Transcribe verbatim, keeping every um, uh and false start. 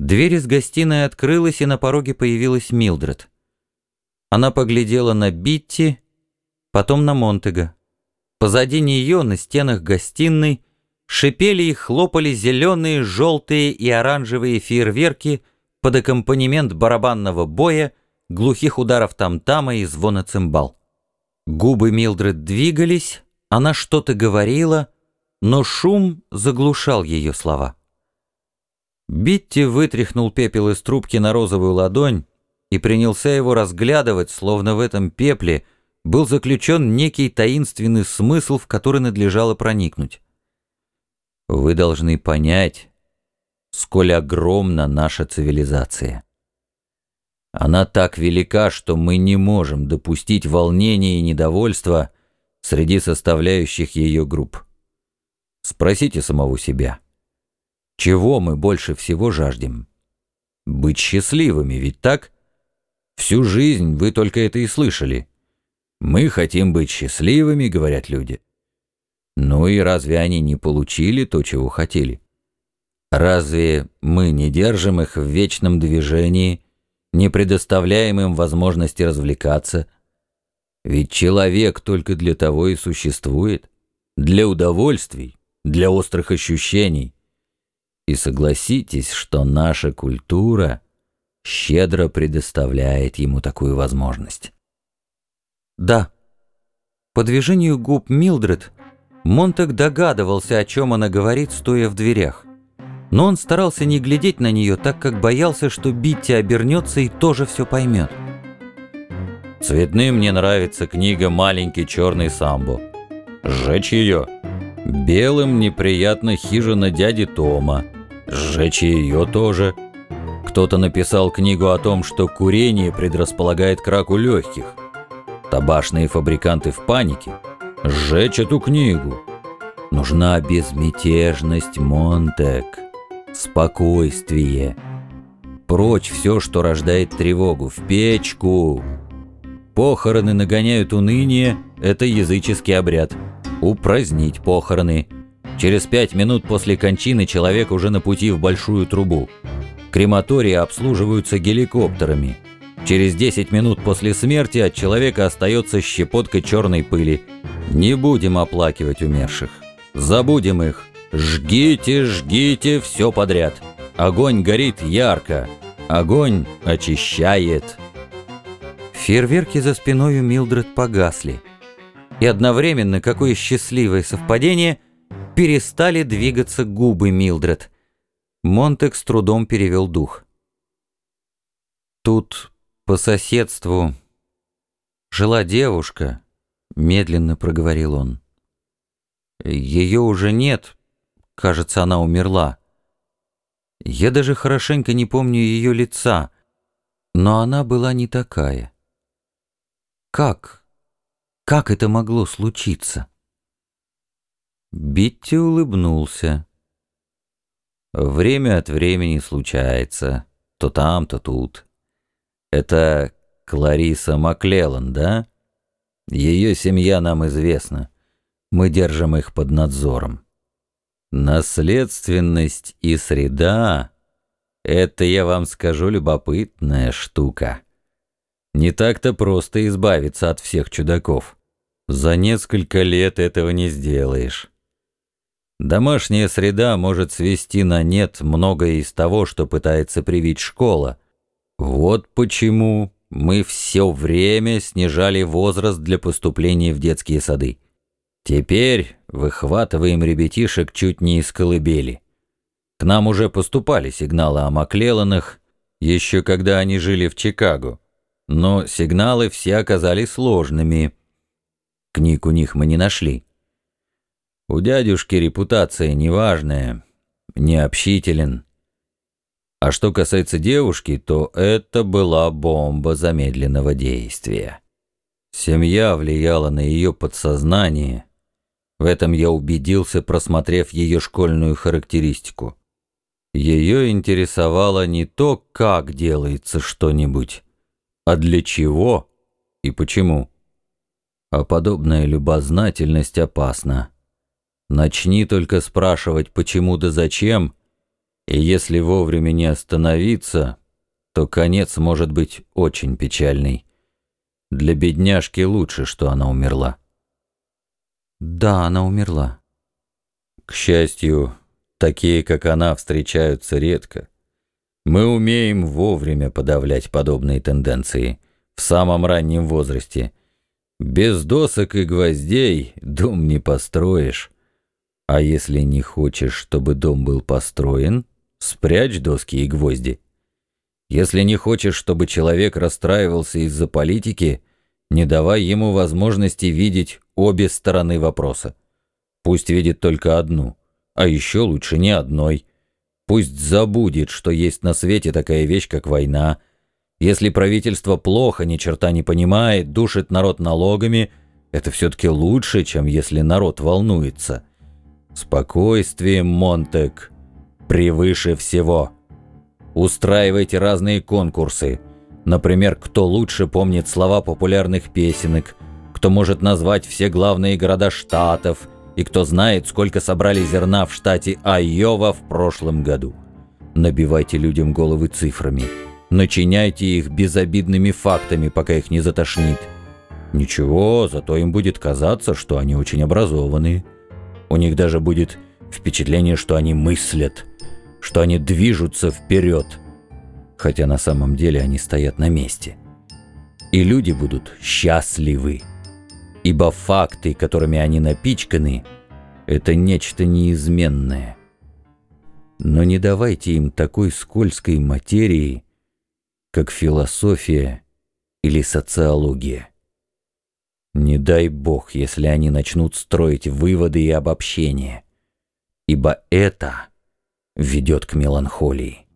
Дверь из гостиной открылась, и на пороге появилась Милдред. Она поглядела на Битти, потом на Монтега. Позади нее, на стенах гостиной, шипели и хлопали зеленые, желтые и оранжевые фейерверки под аккомпанемент барабанного боя, глухих ударов там-тама и звона цимбал. Губы Милдред двигались, она что-то говорила, но шум заглушал ее слова. Битти вытряхнул пепел из трубки на розовую ладонь и принялся его разглядывать, словно в этом пепле был заключен некий таинственный смысл, в который надлежало проникнуть. Вы должны понять, сколь огромна наша цивилизация. Она так велика, что мы не можем допустить волнения и недовольства среди составляющих ее групп. Спросите самого себя. Чего мы больше всего жаждем? Быть счастливыми, ведь так? Всю жизнь вы только это и слышали. Мы хотим быть счастливыми, говорят люди. Ну и разве они не получили то, чего хотели? Разве мы не держим их в вечном движении, не предоставляем им возможности развлекаться? Ведь человек только для того и существует, для удовольствий, для острых ощущений. И согласитесь, что наша культура щедро предоставляет ему такую возможность. Да, по движению губ Милдред Монтег догадывался, о чем она говорит, стоя в дверях. Но он старался не глядеть на нее, так как боялся, что Битти обернется и тоже все поймет. Цветным мне нравится книга «Маленький черный Самбо». Сжечь ее. Белым неприятно хижина дяди Тома. Сжечь ее тоже. Кто-то написал книгу о том, что курение предрасполагает к раку легких. Табачные фабриканты в панике. Сжечь эту книгу. Нужна безмятежность, Монтег. Спокойствие. Прочь все, что рождает тревогу. В печку. Похороны нагоняют уныние. Это языческий обряд. Упразднить похороны. Через пять минут после кончины человек уже на пути в большую трубу. Крематории обслуживаются геликоптерами. Через десять минут после смерти от человека остается щепотка черной пыли. Не будем оплакивать умерших. Забудем их. Жгите, жгите все подряд. Огонь горит ярко. Огонь очищает. Фейерверки за спиной у Милдред погасли. И одновременно, какое счастливое совпадение, перестали двигаться губы Милдред. Монтег с трудом перевел дух. Тут по соседству жила девушка, медленно проговорил он. Ее уже нет, кажется, она умерла. Я даже хорошенько не помню ее лица, но она была не такая. Как? Как это могло случиться? Битти улыбнулся. Время от времени случается, то там, то тут. Это Клариса Маклеллан, да? Ее семья нам известна. Мы держим их под надзором. Наследственность и среда — это, я вам скажу, любопытная штука. Не так-то просто избавиться от всех чудаков. За несколько лет этого не сделаешь. Домашняя среда может свести на нет многое из того, что пытается привить школа. Вот почему мы все время снижали возраст для поступления в детские сады. Теперь выхватываем ребятишек чуть не из колыбели. К нам уже поступали сигналы о Маклелланах, еще когда они жили в Чикаго. Но сигналы все оказались сложными. Книг у них мы не нашли. У дядюшки репутация неважная, необщителен. А что касается девушки, то это была бомба замедленного действия. Семья влияла на ее подсознание. В этом я убедился, просмотрев ее школьную характеристику. Ее интересовало не то, как делается что-нибудь, а для чего и почему. А подобная любознательность опасна. Начни только спрашивать, почему да зачем, И если вовремя не остановиться, то конец может быть очень печальный. Для бедняжки лучше, что она умерла. Да, она умерла. К счастью, такие, как она, встречаются редко. Мы умеем вовремя подавлять подобные тенденции в самом раннем возрасте. Без досок и гвоздей дом не построишь. А если не хочешь, чтобы дом был построен, спрячь доски и гвозди. Если не хочешь, чтобы человек расстраивался из-за политики, не давай ему возможности видеть обе стороны вопроса. Пусть видит только одну, а еще лучше ни одной. Пусть забудет, что есть на свете такая вещь, как война. Если правительство плохо, ни черта не понимает, душит народ налогами, это все-таки лучше, чем если народ волнуется. Спокойствие, Монтек, превыше всего. Устраивайте разные конкурсы. Например, кто лучше помнит слова популярных песенок, кто может назвать все главные города штатов и кто знает, сколько собрали зерна в штате Айова в прошлом году. Набивайте людям головы цифрами. Начиняйте их безобидными фактами, пока их не затошнит. Ничего, зато им будет казаться, что они очень образованные. У них даже будет впечатление, что они мыслят, что они движутся вперед, хотя на самом деле они стоят на месте. И люди будут счастливы, ибо факты, которыми они напичканы, это нечто неизменное. Но не давайте им такой скользкой материи, как философия или социология. Не дай бог, если они начнут строить выводы и обобщения, ибо это ведет к меланхолии.